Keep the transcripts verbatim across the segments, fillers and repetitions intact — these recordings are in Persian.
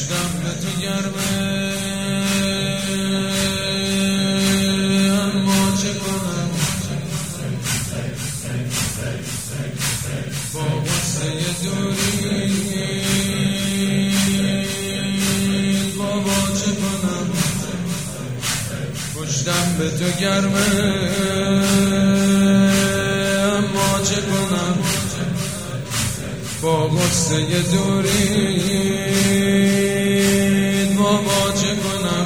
پشتم به تو گرمه اما چه کنم با غصه دوری بابا چه کنم پشتم به تو گرمه اما چه کنم با غصه دوری بابا چه کنم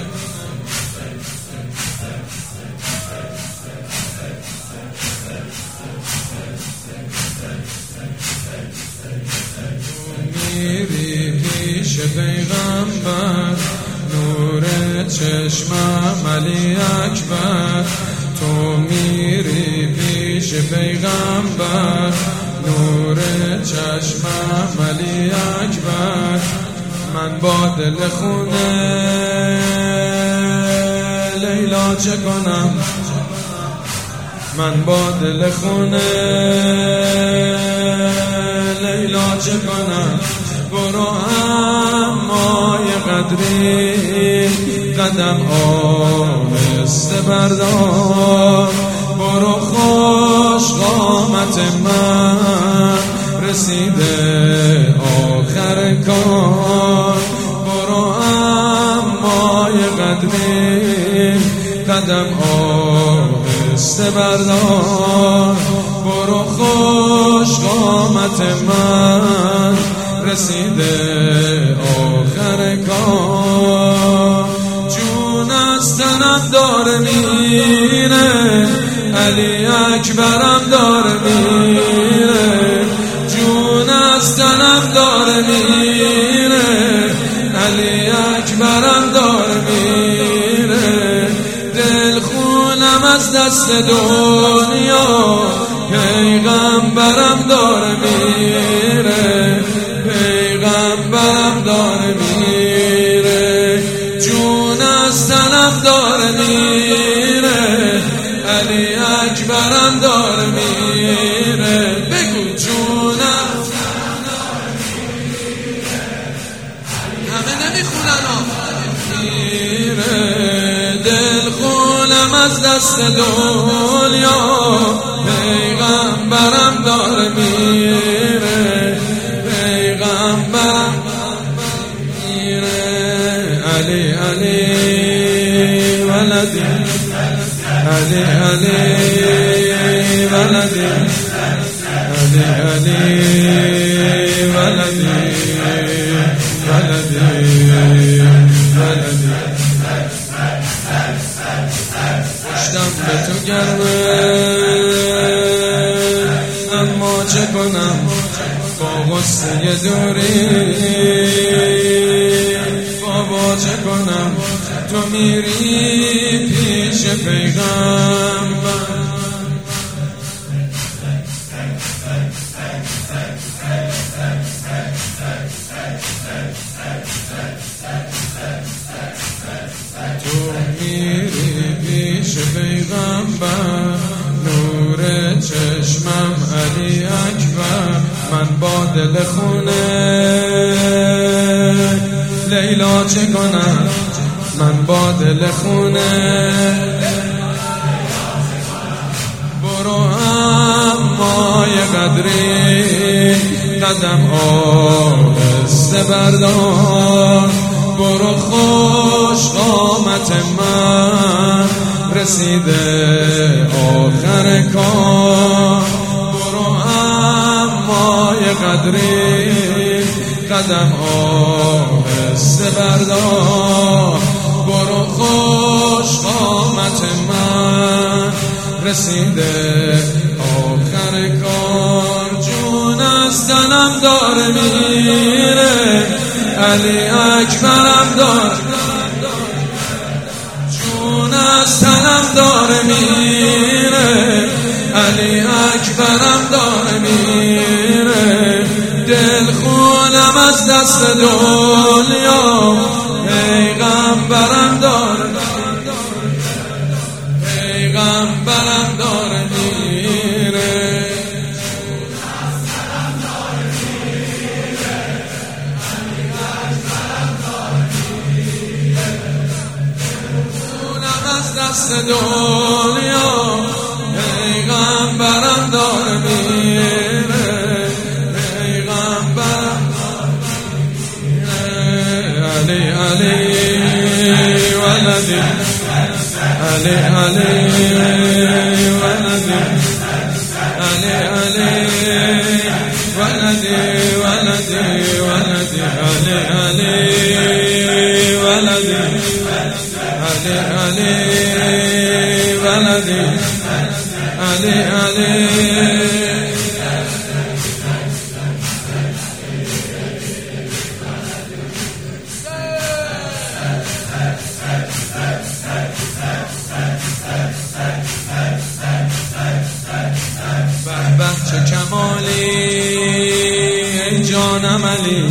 میری پیش پیغمبر نور چشمم علی اکبر تو میری پیش پیغمبر نور چشمم علی اکبر من با دل خونه لیلا چه کنم من با دل خونه لیلا چه کنم برو اما یه قدری قدم آهسته بردار برو خوش قامت من رسیده آخر کار برو اما یه قدری قدم آهسته بردار برو خوش قامت من رسیده آخر کار جون از تنم داره میره علی اکبرم داره میره جون از تنم داره میره علی اکبرم داره میره دل خونم از دست دنیا پیغمبرم داره میره پیغمبرم داره میره جون از تنم داره میره علی اکبرم داره میره بگو جونم همه نمیخونن میره دل خونم از دست دنیا پیغمبرم داره میره پیغمبرم میره علی علی ولدی علی علی ولدی علی علی ولدی ولدی ولدی پشتم به تو گرمه اما چه کنم با غصه دوری بابا چه کنم تو میری پیش پیغمبر تو میری پیش پیغمبر نور چشمم علی اکبر من با دل خونه لیلا چه کنم من با دل خونه برو اما یه قدری قدم آهسته بردار برو خوش قامت من رسیده آخر کار برو اما یه قدری قدم آهسته بردار برو خوش قامت من رسیده آخر کار جون از تنم داره میره علی اکبرم داره جون از تنم داره میره علی اکبرم داره میره دل خونم از دست دنیا پیغمبرم داره پیغمبرم داره میره دست دنیا پیغمبرم داره میره، پیغمبرم علی علی ولدی، علی علی ولدی، علی علی ولدی ولدی ولدی، علی علی ولدی، علی علی ولدی، علی علی. به به چه کمالی ای جانم علی،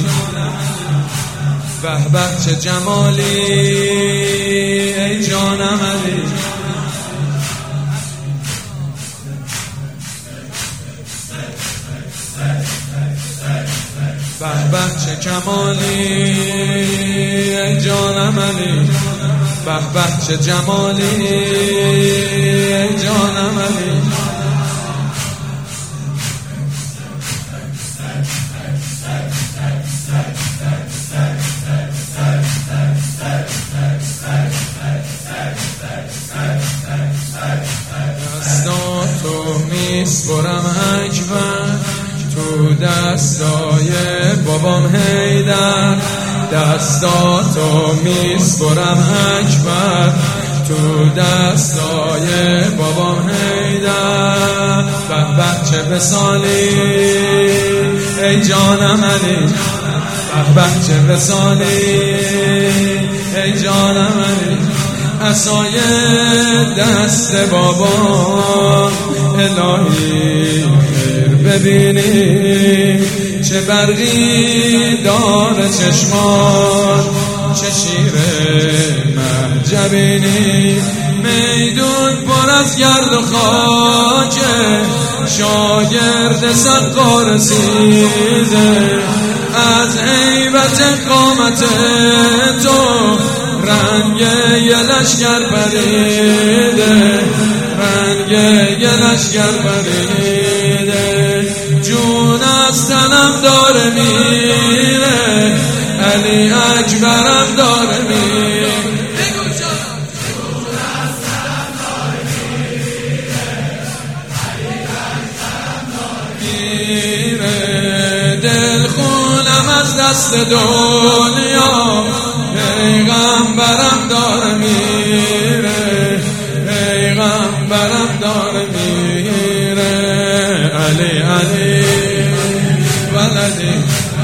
به به چه جمالی ای جانم علی، به به چه کمالی ای جانم علی، به به چه جمالی ای جانم علی. دستاتو میسپرم اکبر تو دستای بابام حیدر، دستاتو میسپرم اکبر تو دستای بابام حیدر. به به چه وصالی ای جانم علی، به به چه وصالی ای جانم علی. عصای دست بابا الهی خیر ببینی، چه برقی داره چشمان، چه شیر مهجبینی. میدون پر از گرد و خاکه، شاگرد صدقا رسیده، از هیبت قامت تو رنگ یه لشگر پریده، رنگ یه لشگر پریده. جون از تنم داره میره، علی اکبرم داره میره. دل خونم از دست دنیا پیغمبرم داره میره، پیغمبرم داره میره، علی علی ولدی.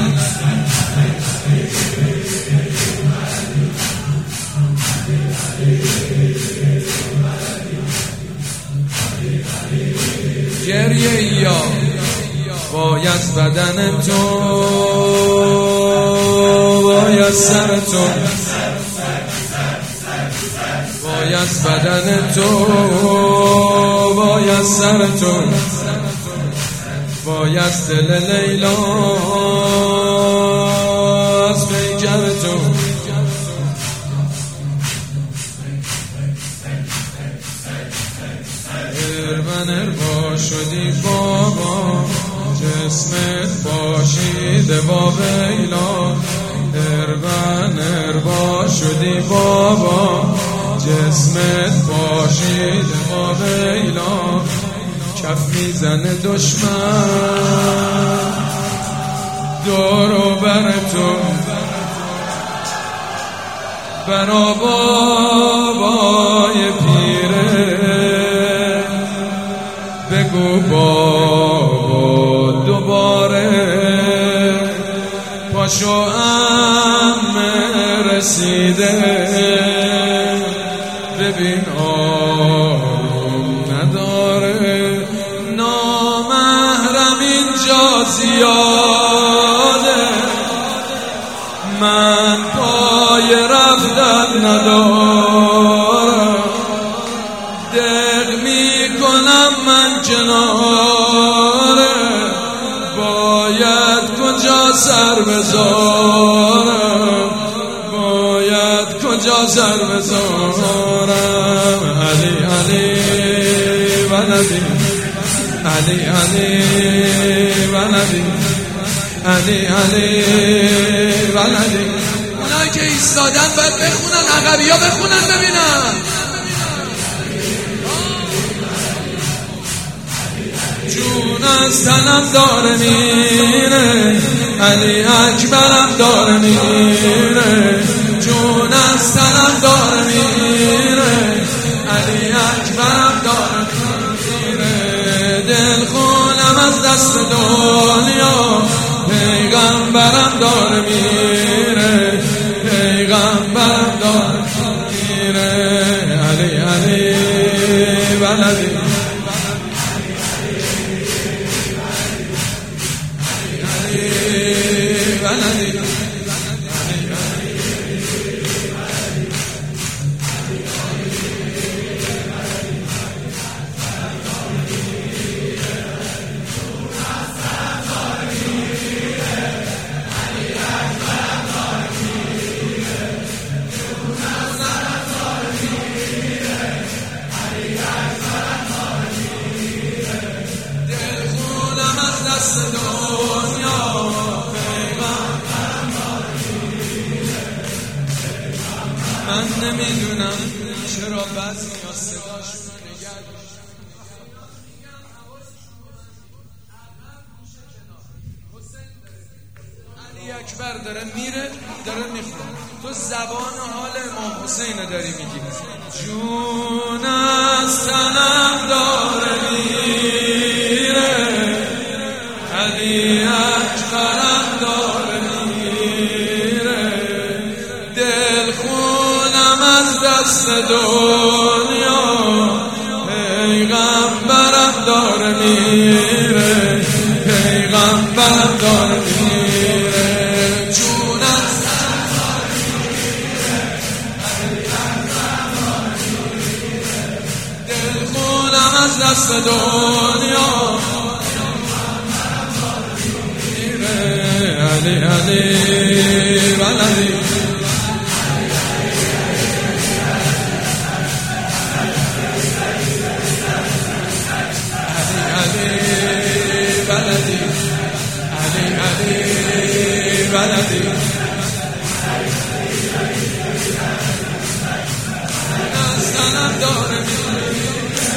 گریه یا باید بدن تو، باید سر تو، باید بدن تو، باید سر تو، باید دل لیلا از پیکر تو. اربن اربا شدی بابا، جسمت باشیده با ویلا. اربن اربا شدی بابا، جسمت باشیده با ویلا. کف میزنه دشمن دور و بر تو، برا بابای پیره بگو بابا دوباره. پاشو عمه رسیده، ببین آروم نداره. نامحرم اینجا زیاده، من پای رفتن ندارم. دق میکنم من کناره، باید کجا سر بذارم، باید کجا سر بذارم. علی علی ولدی علی علی ولدی علی علی ولدی. اونایی که ایستادن باید بخونن، عقبیا بخونن ببینن. جون از تنم داره میره، علی اکبرم داره میره. جون از تنم داره میره، علی اکبرم داره میره. دل خونم از دست دنیا، پیغمبرم داره میره. پیغمبرم داره میره. علی علی ولدی ولدی من نمیدونم چرا بعضی ها صداش نگرد. علی اکبر داره میره، داره میخونه، تو زبان حال امام حسین داری میگی. جون از تنم داره میره، علی اکبرم داره میره. دل خونم از دست دنیا، پیغمبرم داره میره. پیغمبرم داره میره. جون از تنم داره میره، علی اکبرم داره میره. دل خونم از دست دنیا، علی علی ولدی علی علی ولدی علی علی ولدی از تنم داره میره.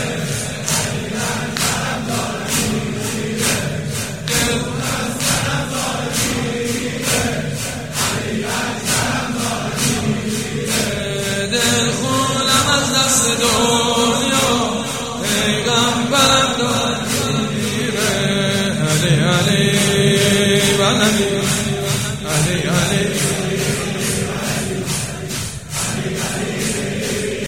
دل خونم از دست دنیا، پیغمبرم داره میره. علی علی ولدی